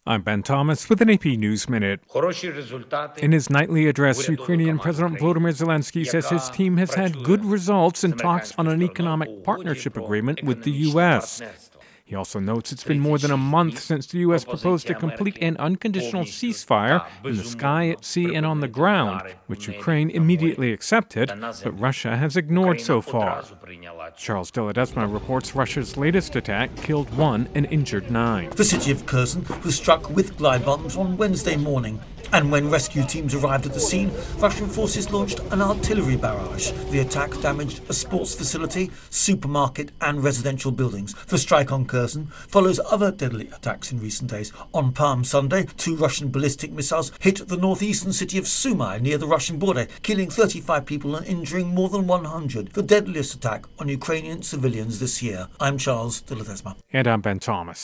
I'm Ben Thomas with an AP News Minute. In his nightly address, Ukrainian President Volodymyr Zelensky says his team has had good results in talks on an economic partnership agreement with the U.S. He also notes it's been more than a month since the U.S. proposed a complete and unconditional ceasefire in the sky, at sea, and on the ground, which Ukraine immediately accepted, but Russia has ignored so far. Charles de Ledesma reports Russia's latest attack killed 1 and injured 9. The city of Kherson was struck with glide bombs on Wednesday morning. And when rescue teams arrived at the scene, Russian forces launched an artillery barrage. The attack damaged a sports facility, supermarket and residential buildings. The strike on Kherson follows other deadly attacks in recent days. On Palm Sunday, 2 Russian ballistic missiles hit the northeastern city of Sumy near the Russian border, killing 35 people and injuring more than 100. The deadliest attack on Ukrainian civilians this year. I'm Charles de Ledesma. And I'm Ben Thomas.